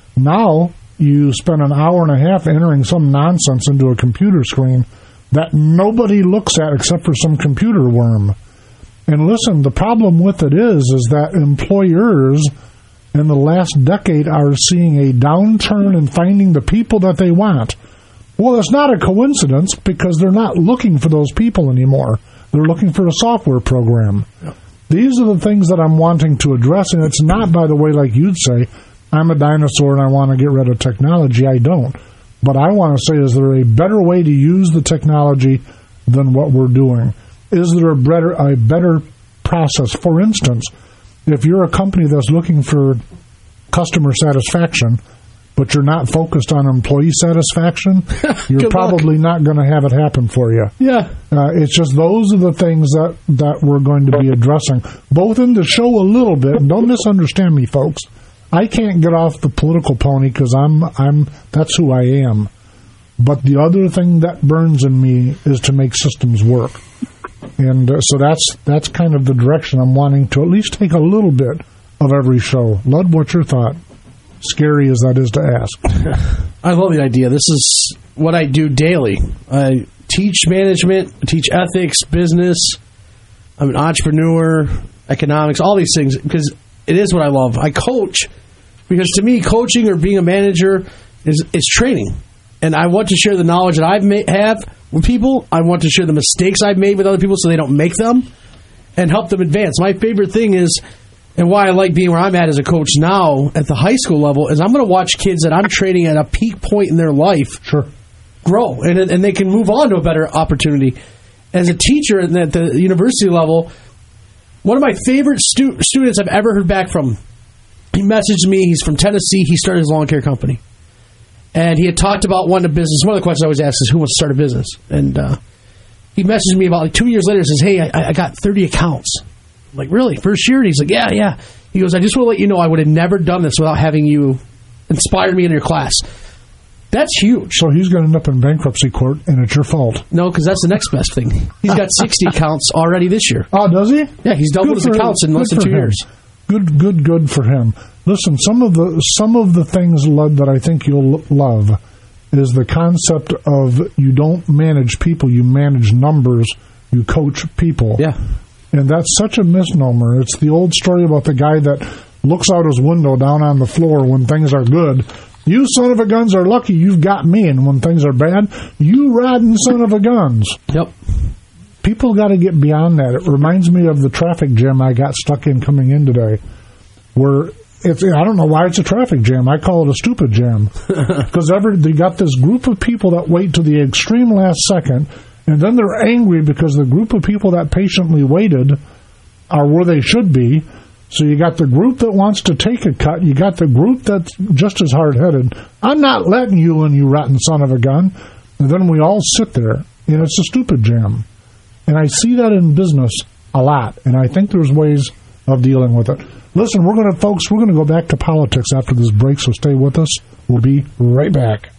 Now you spend an hour and a half entering some nonsense into a computer screen that nobody looks at except for some computer worm. And listen, the problem with it is that employers in the last decade are seeing a downturn in finding the people that they want. Well, it's not a coincidence because they're not looking for those people anymore. They're looking for a software program. Yep. These are the things that I'm wanting to address, and it's not, by the way, like you'd say, I'm a dinosaur and I want to get rid of technology. I don't. But I want to say, is there a better way to use the technology than what we're doing? Is there a better process? For instance, if you're a company that's looking for customer satisfaction, but you're not focused on employee satisfaction, you're probably not going to have it happen for you. Yeah. It's just those are the things that we're going to be addressing, both in the show a little bit, and don't misunderstand me, folks. I can't get off the political pony because that's who I am. But the other thing that burns in me is to make systems work. And so that's kind of the direction I'm wanting to at least take a little bit of every show. Lud, what's your thought? Scary as that is to ask. I love the idea. This is what I do daily. I teach management, I teach ethics, business. I'm an entrepreneur, economics, all these things, because it is what I love. I coach because to me, coaching or being a manager is training. And I want to share the knowledge that I have with people. I want to share the mistakes I've made with other people so they don't make them and help them advance. My favorite thing is, and why I like being where I'm at as a coach now at the high school level, is I'm going to watch kids that I'm training at a peak point in their life grow, and they can move on to a better opportunity. As a teacher at the university level, one of my favorite students I've ever heard back from, he messaged me. He's from Tennessee. He started his lawn care company. And he had talked about wanting a business. One of the questions I always ask is, who wants to start a business? And he messaged me about 2 years later and says, hey, I got 30 accounts. I'm like, really? First year? And he's like, yeah. He goes, I just want to let you know I would have never done this without having you inspire me in your class. That's huge. So he's going to end up in bankruptcy court, and it's your fault. No, because that's the next best thing. He's got 60 accounts already this year. Oh, does he? Yeah, he's doubled his accounts in less than 2 years. Good for him. Listen, some of the things, Lud, that I think you'll love is the concept of you don't manage people, you manage numbers, you coach people. Yeah. And that's such a misnomer. It's the old story about the guy that looks out his window down on the floor when things are good, You son of a guns are lucky you've got me, and when things are bad, you riding son of a guns. Yep. People got to get beyond that. It reminds me of the traffic jam I got stuck in coming in today, where I don't know why it's a traffic jam. I call it a stupid jam. Because they got this group of people that wait to the extreme last second, and then they're angry because the group of people that patiently waited are where they should be. So you got the group that wants to take a cut. You got the group that's just as hard-headed. I'm not letting you in, you rotten son of a gun. And then we all sit there. It's a stupid jam. And I see that in business a lot. And I think there's ways of dealing with it. Listen, we're going to go back to politics after this break, so stay with us. We'll be right back.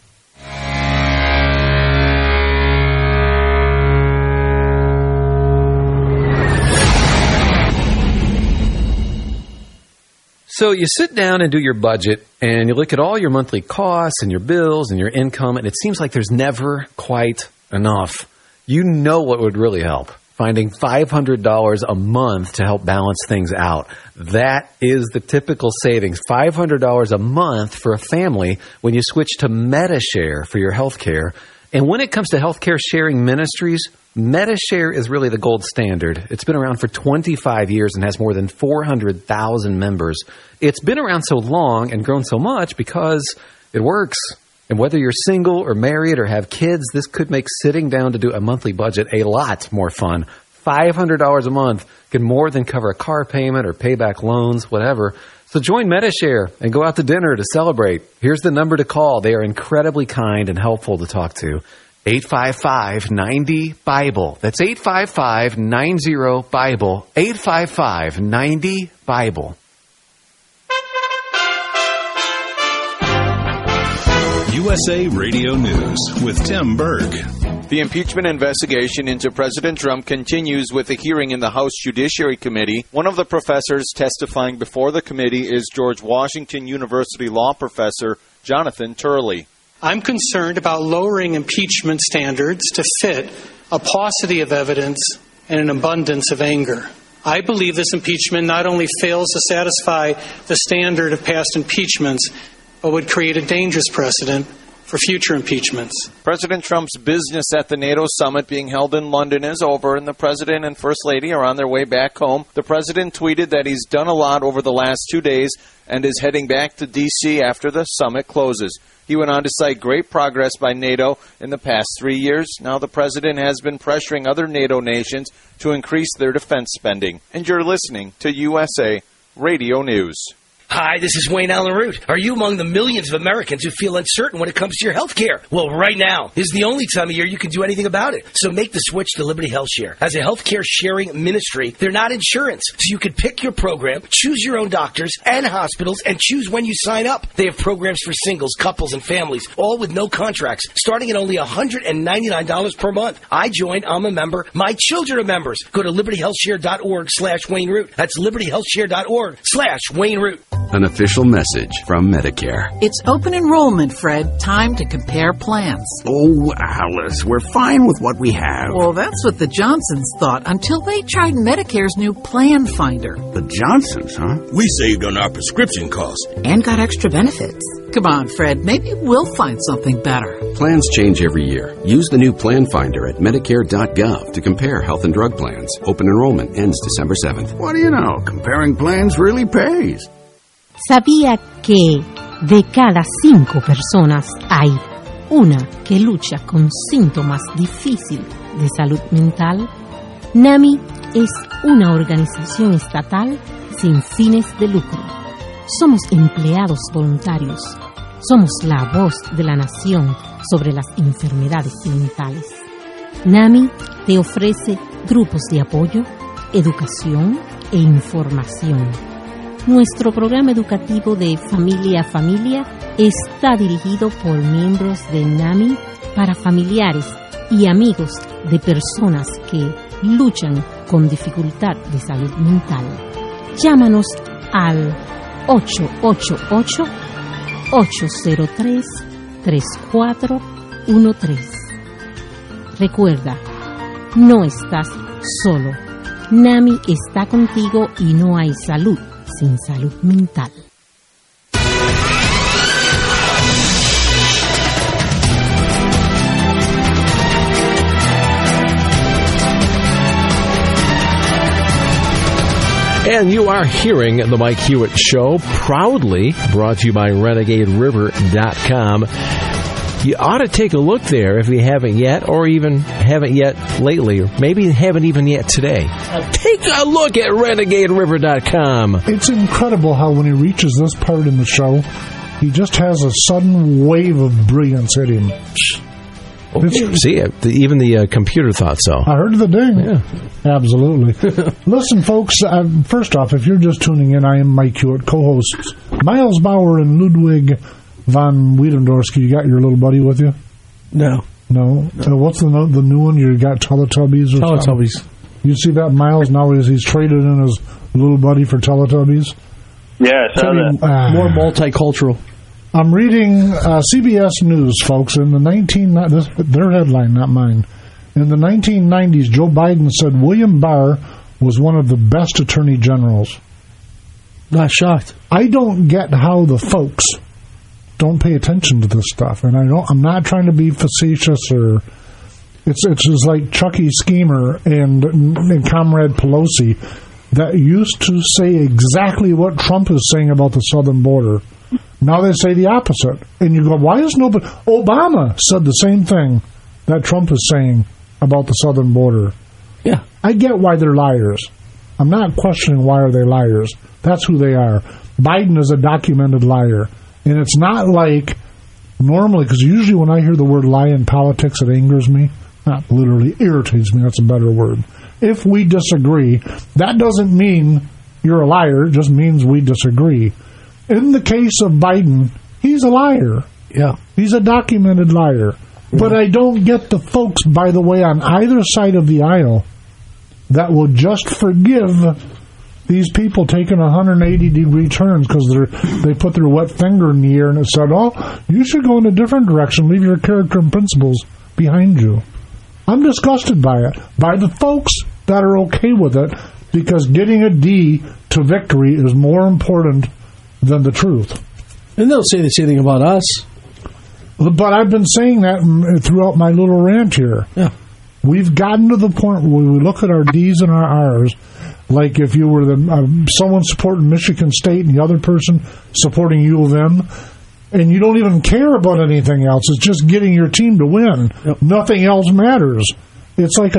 So you sit down and do your budget, and you look at all your monthly costs and your bills and your income, and it seems like there's never quite enough. You know what would really help? Finding $500 a month to help balance things out. That is the typical savings, $500 a month for a family when you switch to Medi-Share for your health care. And when it comes to healthcare sharing ministries, Medi-Share is really the gold standard. It's been around for 25 years and has more than 400,000 members. It's been around so long and grown so much because it works. And whether you're single or married or have kids, this could make sitting down to do a monthly budget a lot more fun. $500 a month can more than cover a car payment or pay back loans, whatever. So join Medi-Share and go out to dinner to celebrate. Here's the number to call. They are incredibly kind and helpful to talk to. 855-90-BIBLE. That's 855-90-BIBLE. 855-90-BIBLE. USA Radio News with Tim Berg. The impeachment investigation into President Trump continues with a hearing in the House Judiciary Committee. One of the professors testifying before the committee is George Washington University law professor Jonathan Turley. I'm concerned about lowering impeachment standards to fit a paucity of evidence and an abundance of anger. I believe this impeachment not only fails to satisfy the standard of past impeachments, but would create a dangerous precedent for future impeachments. President Trump's business at the NATO summit being held in London is over, and the President and First Lady are on their way back home. The President tweeted that he's done a lot over the last 2 days and is heading back to D.C. after the summit closes. He went on to cite great progress by NATO in the past 3 years. Now the President has been pressuring other NATO nations to increase their defense spending. And you're listening to USA Radio News. Hi, this is Wayne Allen Root. Are you among the millions of Americans who feel uncertain when it comes to your health care? Well, right now is the only time of year you can do anything about it. So make the switch to Liberty Health Share. As a health care sharing ministry, they're not insurance. So you can pick your program, choose your own doctors and hospitals, and choose when you sign up. They have programs for singles, couples, and families, all with no contracts, starting at only $199 per month. I joined. I'm a member. My children are members. Go to libertyhealthshare.org/Wayne Root. That's libertyhealthshare.org/Wayne Root. An official message from Medicare. It's open enrollment, Fred. Time to compare plans. Oh, Alice, we're fine with what we have. Well, that's what the Johnsons thought until they tried Medicare's new Plan Finder. The Johnsons, huh? We saved on our prescription costs. And got extra benefits. Come on, Fred. Maybe we'll find something better. Plans change every year. Use the new Plan Finder at Medicare.gov to compare health and drug plans. Open enrollment ends December 7th. What do you know? Comparing plans really pays. ¿Sabía que de cada 5 personas hay una que lucha con síntomas difíciles de salud mental? NAMI es una organización estatal sin fines de lucro. Somos empleados voluntarios. Somos la voz de la nación sobre las enfermedades mentales. NAMI te ofrece grupos de apoyo, educación e información. Nuestro programa educativo de familia a familia está dirigido por miembros de NAMI para familiares y amigos de personas que luchan con dificultad de salud mental. Llámanos al 888-803-3413. Recuerda, no estás solo. NAMI está contigo y no hay salud sin salud mental. And you are hearing the Mike Hewitt Show, proudly brought to you by RenegadeRiver.com. You ought to take a look there if you haven't yet, or even haven't yet lately, or maybe haven't even yet today. Take a look at RenegadeRiver.com. It's incredible how when he reaches this part in the show, he just has a sudden wave of brilliance hit him. See, even the computer thought so. I heard the ding. Yeah, absolutely. Listen, folks, first off, if you're just tuning in, I am Mike Hewitt, co-hosts Miles Bauer and Ludwig von Wiedendorski. You got your little buddy with you? No. What's the new one? You got Teletubbies or Teletubbies. Something? You see that Miles now he's traded in his little buddy for Teletubbies? Yeah, I saw that. More multicultural. I'm reading CBS News, folks. In the their headline, not mine. In the 1990s, Joe Biden said William Barr was one of the best attorney generals. Not shocked. I don't get how the folks don't pay attention to this stuff, and I'm not trying to be facetious or. It's just like Chucky Schemer and Comrade Pelosi that used to say exactly what Trump is saying about the southern border. Now they say the opposite. And you go, why is nobody... Obama said the same thing that Trump is saying about the southern border. Yeah. I get why they're liars. I'm not questioning why are they liars. That's who they are. Biden is a documented liar. And it's not like normally, because usually when I hear the word lie in politics, it angers me. Not literally, irritates me. That's a better word. If we disagree, that doesn't mean you're a liar. It just means we disagree. In the case of Biden, he's a liar. Yeah. He's a documented liar. Yeah. But I don't get the folks, by the way, on either side of the aisle that will just forgive these people taking 180-degree turns because they put their wet finger in the air and it said, oh, you should go in a different direction. Leave your character and principles behind you. I'm disgusted by it. By the folks that are okay with it, because getting a D to victory is more important than the truth. And they'll say the same thing about us. But I've been saying that throughout my little rant here. Yeah. We've gotten to the point where we look at our D's and our R's, like if you were someone supporting Michigan State and the other person supporting U of M, and you don't even care about anything else. It's just getting your team to win. Yep. Nothing else matters. It's like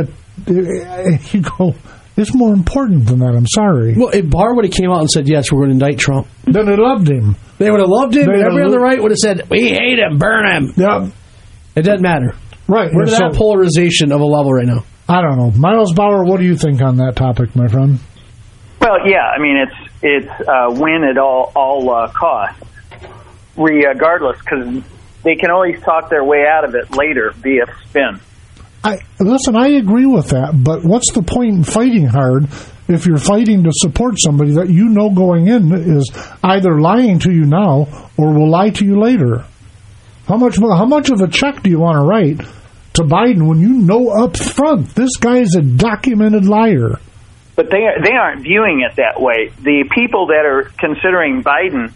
you go, it's more important than that. I'm sorry. Well, if Barr would have came out and said, yes, we're going to indict Trump, then they loved him. They would have loved him, and everybody on the right would have said, we hate him, burn him. Yeah. It doesn't matter. Right. We're to that polarization of a level right now. I don't know. Miles Bauer, what do you think on that topic, my friend? Well, yeah, I mean, it's win at all costs, regardless, because they can always talk their way out of it later via spin. Listen, I agree with that, but what's the point in fighting hard if you're fighting to support somebody that you know going in is either lying to you now or will lie to you later? How much of a check do you want to write to Biden when you know up front this guy is a documented liar? But they aren't viewing it that way. The people that are considering Biden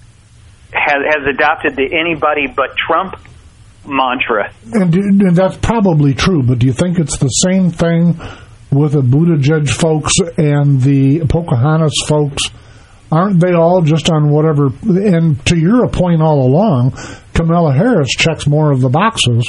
has adopted the anybody but Trump mantra. And that's probably true, but do you think it's the same thing with the Buttigieg folks and the Pocahontas folks? Aren't they all just on whatever? And to your point all along, Kamala Harris checks more of the boxes.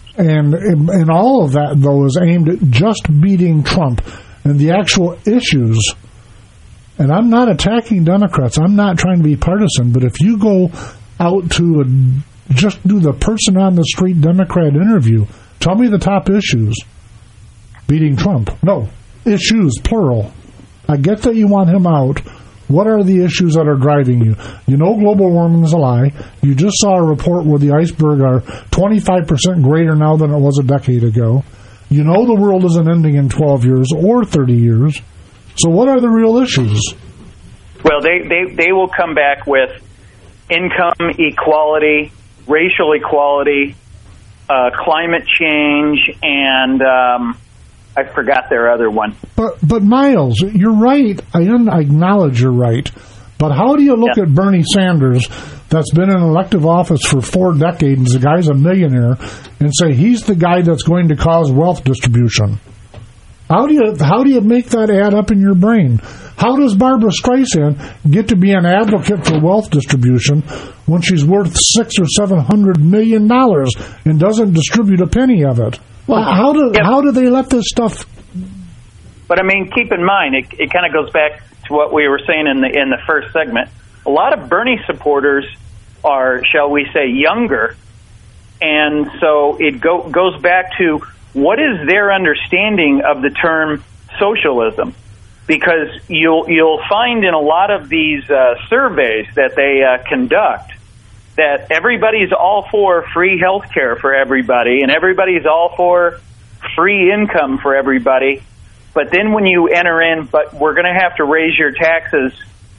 And all of that, though, is aimed at just beating Trump. And the actual issues, and I'm not attacking Democrats, I'm not trying to be partisan, but if you go out to just do the person on the street Democrat interview, tell me the top issues. Beating Trump. No, issues, plural. I get that you want him out. What are the issues that are driving you? You know global warming is a lie. You just saw a report where the iceberg are 25% greater now than it was a decade ago. You know the world isn't ending in 12 years or 30 years. So what are the real issues? Well, they will come back with income equality, racial equality, climate change, and I forgot their other one. But Miles, you're right. I acknowledge you're right. But how do you look at Bernie Sanders, that's been in elective office for 4 decades, the guy's a millionaire, and say he's the guy that's going to cause wealth distribution? How do you make that add up in your brain? How does Barbara Streisand get to be an advocate for wealth distribution when she's worth $600 or $700 million and doesn't distribute a penny of it? Well, how do they let this stuff? But I mean, keep in mind, it kind of goes back to what we were saying in the first segment. A lot of Bernie supporters are, shall we say, younger, and so it goes back to what is their understanding of the term socialism? Because you'll find in a lot of these surveys that they conduct that everybody's all for free health care for everybody and everybody's all for free income for everybody. But then when you enter in, but we're going to have to raise your taxes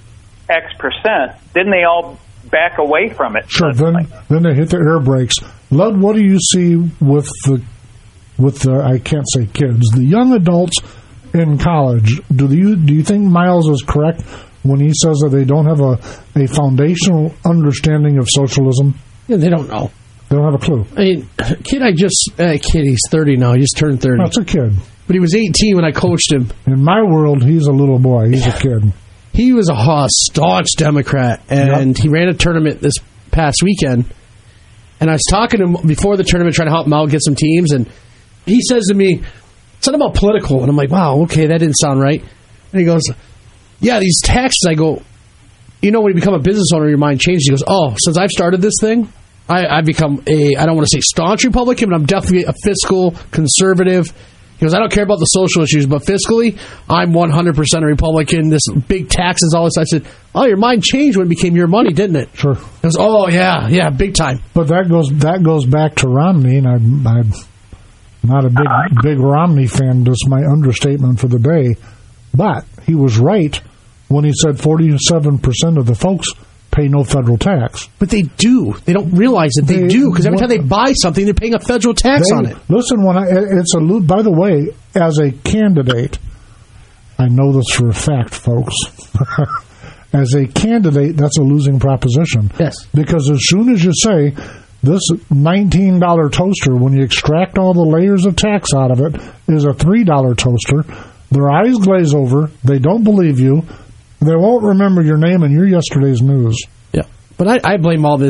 X%, then they all back away from it. Sure, then they hit the air brakes. Lud, what do you see with the I can't say kids, the young adults in college? Do you think Miles is correct when he says that they don't have a foundational understanding of socialism? Yeah, they don't know. They don't have a clue. I mean, kid, he's 30 now. He just turned 30. That's a kid. But he was 18 when I coached him. In my world, he's a little boy. He's a kid. He was a staunch Democrat, and he ran a tournament this past weekend. And I was talking to him before the tournament, trying to help him out, get some teams, and he says to me, something about political. And I'm like, wow, okay, that didn't sound right. And he goes, yeah, these taxes. I go, when you become a business owner, your mind changes. He goes, oh, since I've started this thing, I've become I don't want to say staunch Republican, but I'm definitely a fiscal conservative. He goes, I don't care about the social issues, but fiscally, I'm 100% a Republican. This big taxes, all this. I said, oh, your mind changed when it became your money, didn't it? Sure. He goes, oh, yeah, big time. But that goes back to Romney, and I'm not a big Romney fan. That's my understatement for the day. But he was right when he said 47% of the folks pay no federal tax. But they do. They don't realize that they do, because every time they buy something, they're paying a federal tax on it. Listen, by the way, as a candidate, I know this for a fact, folks. As a candidate, that's a losing proposition. Yes. Because as soon as you say, this $19 toaster, when you extract all the layers of tax out of it, is a $3 toaster, their eyes glaze over, they don't believe you, they won't remember your name and your yesterday's news. Yeah. But I blame all of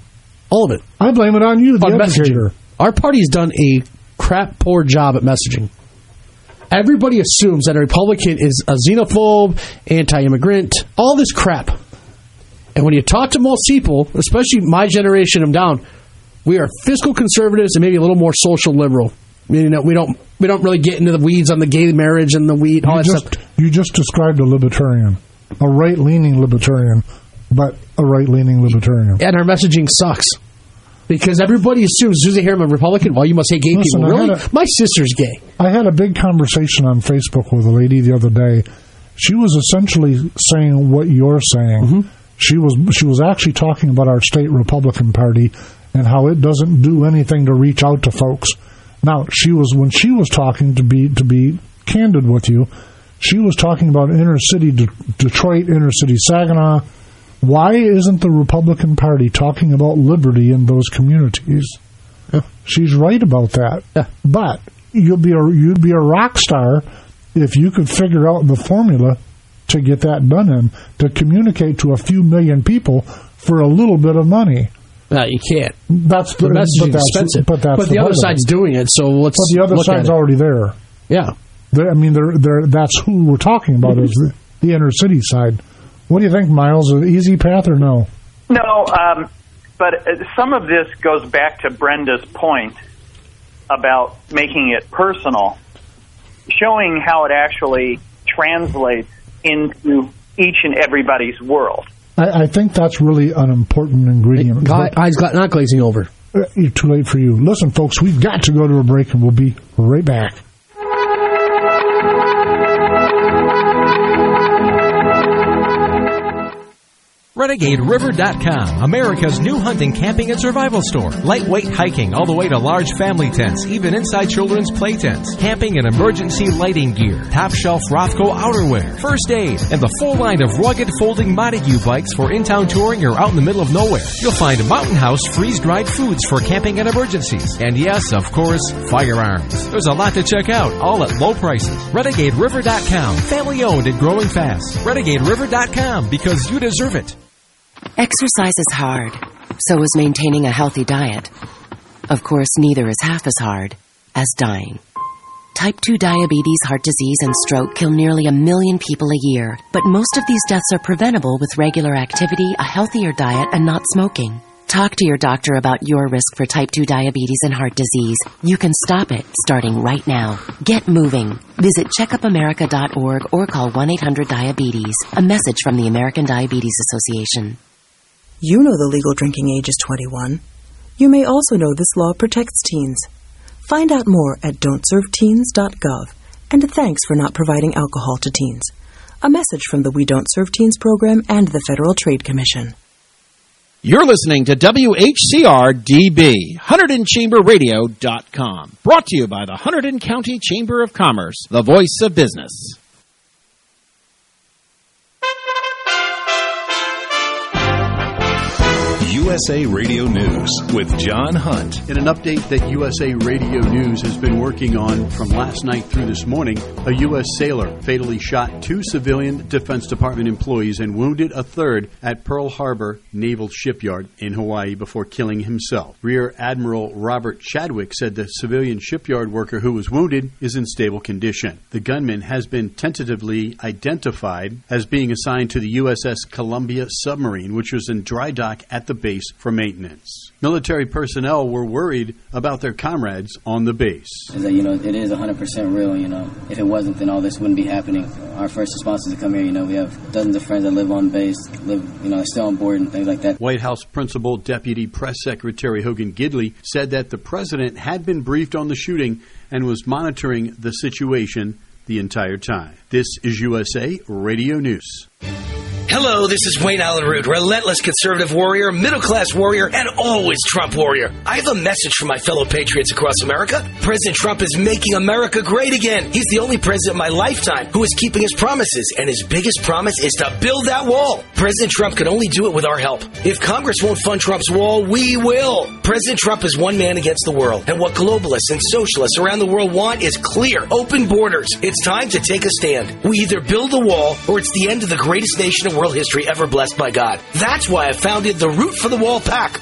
it. I blame it on you, the educator. Messaging. Our party's done a poor job at messaging. Everybody assumes that a Republican is a xenophobe, anti-immigrant, all this crap. And when you talk to most people, especially my generation and down, we are fiscal conservatives and maybe a little more social liberal. Meaning that we don't really get into the weeds on the gay marriage and the weed. All that stuff. You just described a libertarian, a right-leaning libertarian, but a right-leaning libertarian. And our messaging sucks because everybody assumes as soon as they hear I'm a Republican, well, you must hate gay people. Really? My sister's gay. I had a big conversation on Facebook with a lady the other day. She was essentially saying what you're saying. Mm-hmm. She was actually talking about our state Republican Party and how it doesn't do anything to reach out to folks. Now, when she was talking, to be candid with you, she was talking about inner city Detroit, inner city Saginaw. Why isn't the Republican Party talking about liberty in those communities? Yeah. She's right about that. Yeah. But you'd be a rock star if you could figure out the formula to get that done in, to communicate to a few million people for a little bit of money. No, you can't. That's the messaging is expensive. But the other side's doing it, so let's. But the other side's already there. Yeah. That's who we're talking about is the inner city side. What do you think, Miles? An easy path or no? No, but some of this goes back to Brenda's point about making it personal, showing how it actually translates into each and everybody's world. I think that's really an important ingredient. Eyes not glazing over. Too late for you. Listen, folks, we've got to go to a break, and we'll be right back. RenegadeRiver.com, America's new hunting, camping, and survival store. Lightweight hiking all the way to large family tents, even inside children's play tents. Camping and emergency lighting gear. Top shelf Rothko outerwear. First aid. And the full line of rugged folding Montague bikes for in-town touring or out in the middle of nowhere. You'll find Mountain House freeze-dried foods for camping and emergencies. And yes, of course, firearms. There's a lot to check out, all at low prices. RenegadeRiver.com, family owned and growing fast. RenegadeRiver.com, because you deserve it. Exercise is hard, so is maintaining a healthy diet. Of course, neither is half as hard as dying. Type 2 diabetes, heart disease, and stroke kill nearly 1 million people a year, but most of these deaths are preventable with regular activity, a healthier diet, and not smoking. Talk to your doctor about your risk for type 2 diabetes and heart disease. You can stop it starting right now. Get moving. Visit checkupamerica.org or call 1-800-DIABETES. A message from the American Diabetes Association. You know the legal drinking age is 21. You may also know this law protects teens. Find out more at don'tserveteens.gov. And thanks for not providing alcohol to teens. A message from the We Don't Serve Teens program and the Federal Trade Commission. You're listening to WHCR-DB, HunterdonChamberRadio.com. Brought to you by the Hunterdon County Chamber of Commerce, the voice of business. USA Radio News with John Hunt. In an update that USA Radio News has been working on from last night through this morning, a U.S. sailor fatally shot 2 civilian Defense Department employees and wounded a third at Pearl Harbor Naval Shipyard in Hawaii before killing himself. Rear Admiral Robert Chadwick said the civilian shipyard worker who was wounded is in stable condition. The gunman has been tentatively identified as being assigned to the USS Columbia submarine, which was in dry dock at the base for maintenance. Military personnel were worried about their comrades on the base. Is that, it is 100% real, If it wasn't, then all this wouldn't be happening. Our first response is to come here, we have dozens of friends that live on base, still on board and things like that. White House Principal Deputy Press Secretary Hogan Gidley said that the president had been briefed on the shooting and was monitoring the situation the entire time. This is USA Radio News. Hello, this is Wayne Allen Root, relentless conservative warrior, middle-class warrior, and always Trump warrior. I have a message for my fellow patriots across America. President Trump is making America great again. He's the only president in my lifetime who is keeping his promises, and his biggest promise is to build that wall. President Trump can only do it with our help. If Congress won't fund Trump's wall, we will. President Trump is one man against the world, and what globalists and socialists around the world want is clear, open borders. It's time to take a stand. We either build a wall, or it's the end of the greatest nation in world history ever blessed by God. That's why I founded the Root for the Wall PAC.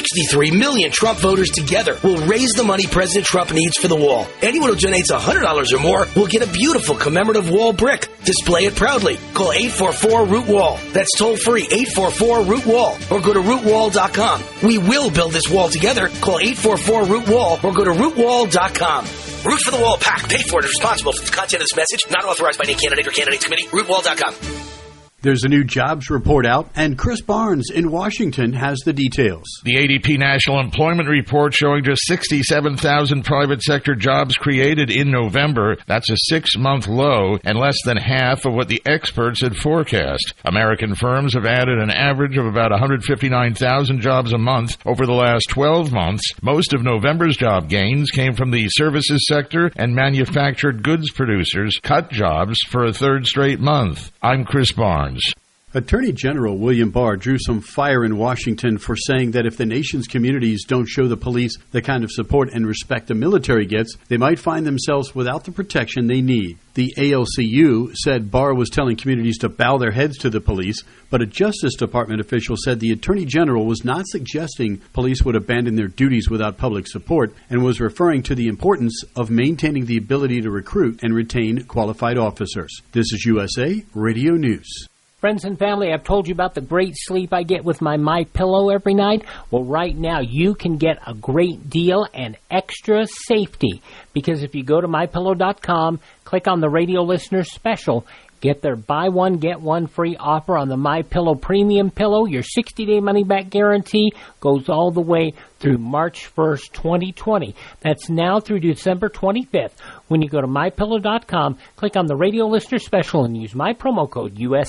63 million Trump voters together will raise the money President Trump needs for the wall. Anyone who donates $100 or more will get a beautiful commemorative wall brick. Display it proudly. Call 844-ROOT-WALL. That's toll free, 844-ROOT-WALL. Or go to rootwall.com. We will build this wall together. Call 844-ROOT-WALL or go to rootwall.com. Root for the Wall PAC. Paid for and responsible for the content of this message. Not authorized by any candidate or candidates committee. Rootwall.com. There's a new jobs report out, and Chris Barnes in Washington has the details. The ADP National Employment Report showing just 67,000 private sector jobs created in November. That's a 6-month low and less than half of what the experts had forecast. American firms have added an average of about 159,000 jobs a month over the last 12 months. Most of November's job gains came from the services sector, and manufactured goods producers cut jobs for a third straight month. I'm Chris Barnes. Attorney General William Barr drew some fire in Washington for saying that if the nation's communities don't show the police the kind of support and respect the military gets, they might find themselves without the protection they need. The ALCU said Barr was telling communities to bow their heads to the police, but a Justice Department official said the Attorney General was not suggesting police would abandon their duties without public support and was referring to the importance of maintaining the ability to recruit and retain qualified officers. This is USA Radio News. Friends and family, I've told you about the great sleep I get with my MyPillow every night. Well, right now you can get a great deal and extra safety, because if you go to MyPillow.com, click on the radio listener special, get their buy one, get one free offer on the MyPillow Premium Pillow. Your 60-day money-back guarantee goes all the way through March 1st, 2020. That's now through December 25th. When you go to MyPillow.com, click on the radio listener special and use my promo code USA.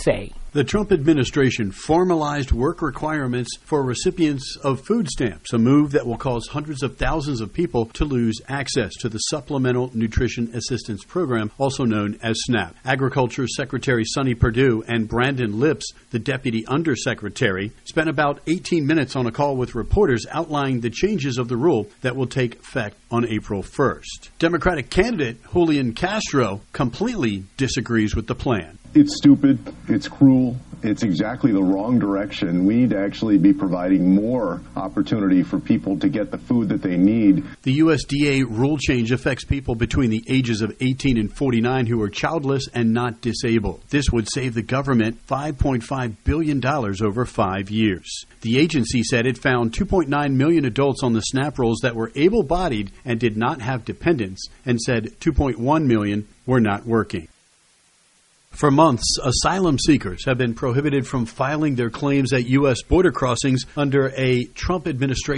The Trump administration formalized work requirements for recipients of food stamps, a move that will cause hundreds of thousands of people to lose access to the Supplemental Nutrition Assistance Program, also known as SNAP. Agriculture Secretary Sonny Perdue and Brandon Lips, the Deputy Undersecretary, spent about 18 minutes on a call with reporters outlining the changes of the rule that will take effect on April 1st. Democratic candidate Julian Castro completely disagrees with the plan. It's stupid. It's cruel. It's exactly the wrong direction. We need to actually be providing more opportunity for people to get the food that they need. The USDA rule change affects people between the ages of 18 and 49 who are childless and not disabled. This would save the government $5.5 billion over 5 years. The agency said it found 2.9 million adults on the SNAP rolls that were able-bodied and did not have dependents, and said 2.1 million were not working. For months, asylum seekers have been prohibited from filing their claims at U.S. border crossings under a Trump administration